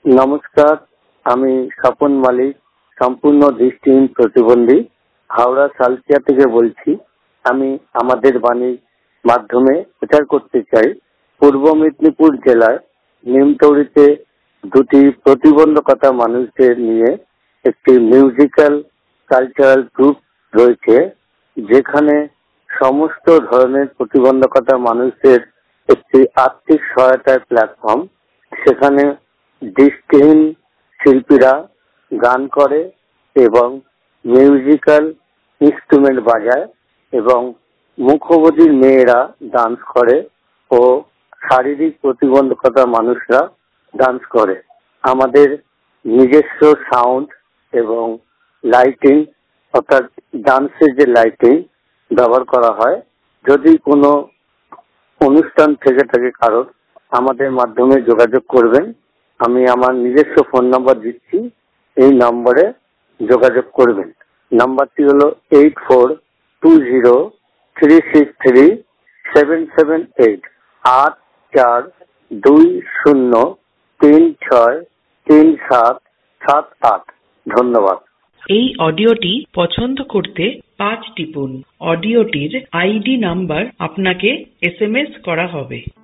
নমস্কার, আমি স্বপন মালিক, সম্পূর্ণ দৃষ্টিহীন প্রতিবন্ধী, হাওড়া সালকিয়া থেকে বলছি। আমি আমাদের বাণীর মাধ্যমে প্রচার করতে চাই। পূর্ব মেদিনীপুর জেলায় নিমতৌড়িতে দুটি প্রতিবন্ধকতা মানুষদের নিয়ে একটি মিউজিক্যাল কালচারাল গ্রুপ রয়েছে, যেখানে সমস্ত ধরনের প্রতিবন্ধকতা মানুষদের একটি আর্থিক সহায়তার প্ল্যাটফর্ম। সেখানে দৃষ্টিহীন শিল্পীরা গান করে এবং মিউজিক্যাল ইনস্ট্রুমেন্ট বাজায় এবং মুখবধির মেয়েরা ডান্স করে ও শারীরিক প্রতিবন্ধকতা মানুষরা ডান্স করে। আমাদের নিজস্ব সাউন্ড এবং লাইটিং, অর্থাৎ ডান্সের যে লাইটিং ব্যবহার করা হয়। যদি কোনো অনুষ্ঠান থেকে থাকে কারোর, আমাদের মাধ্যমে যোগাযোগ করবেন। আমি আমার নিজস্ব ফোন নাম্বার দিচ্ছি, এই নম্বরে যোগাযোগ করবেন। নাম্বারটি হলো 8420363778 8420363778। ধন্যবাদ। এই অডিওটি পছন্দ করতে 5 টিপুন। অডিওটির আইডি নাম্বার আপনাকে SMS করা হবে।